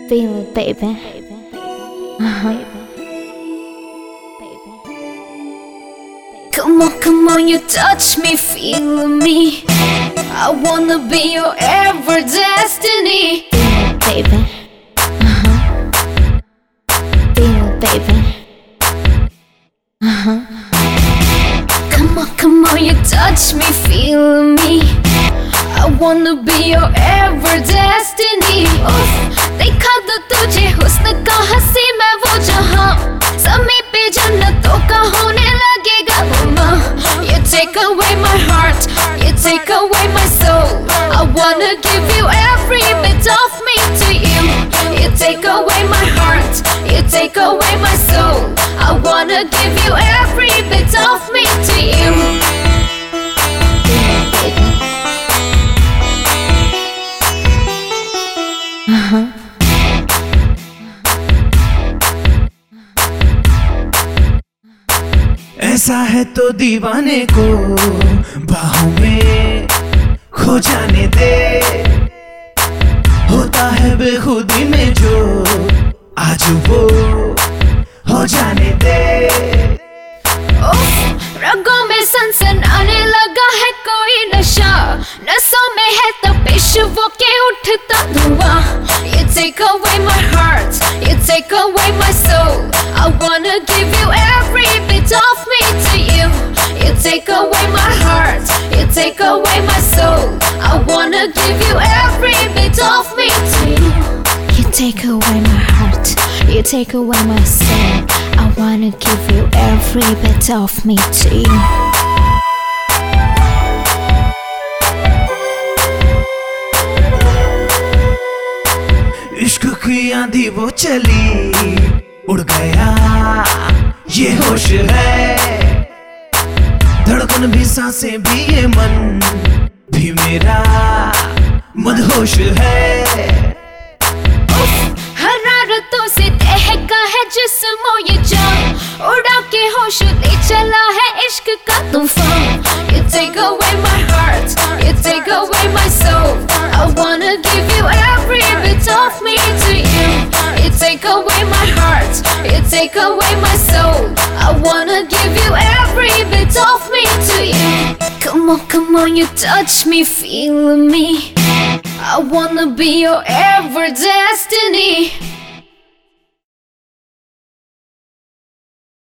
Feel it, baby. Come on, you touch me, feel me. I wanna be your ever destiny. Feel it, baby. Feel it, baby. Come on, you touch me, feel me. I wanna be your ever destiny. देखा तो तुझे हुस्न का हंसी मैं वो जहां ज़मीं पे जन्नतों का होने लगेगा गुमा. You take away my heart, you take away my soul. I wanna give you every bit of me to you. You take away my heart, you take away my soul. I wanna give you every bit of me to you. ऐसा है तो दीवाने को बाहों में खो जाने दे. होता है बेखुदी में जो आज वो हो जाने दे. रगों में सनसन आने लगा है कोई नशा. नसों में है तपिश वो के उठता धुआं. You take away my heart, you take away my soul. I wanna give you every bit of me to you. You take away my heart, you take away my soul. I wanna give you every bit of me to you. You take away my heart, you take away my soul. I wanna give you every bit of me to you. इश्क की आंधी वो चली उड़ गया ये होश है. धड़कन भी सांसें भी ये मन भी मेरा मदहोश है. हरारतों से दहका है जिस्मों ये जान. उड़ा के होश ले चला है इश्क का तूफान. You take away my heart, you take away my soul. I wanna give you every bit of me to you. You take away my heart, you take away my soul. I wanna give you every bit of me to you. Come on, you touch me, feel me. I wanna be your ever destiny.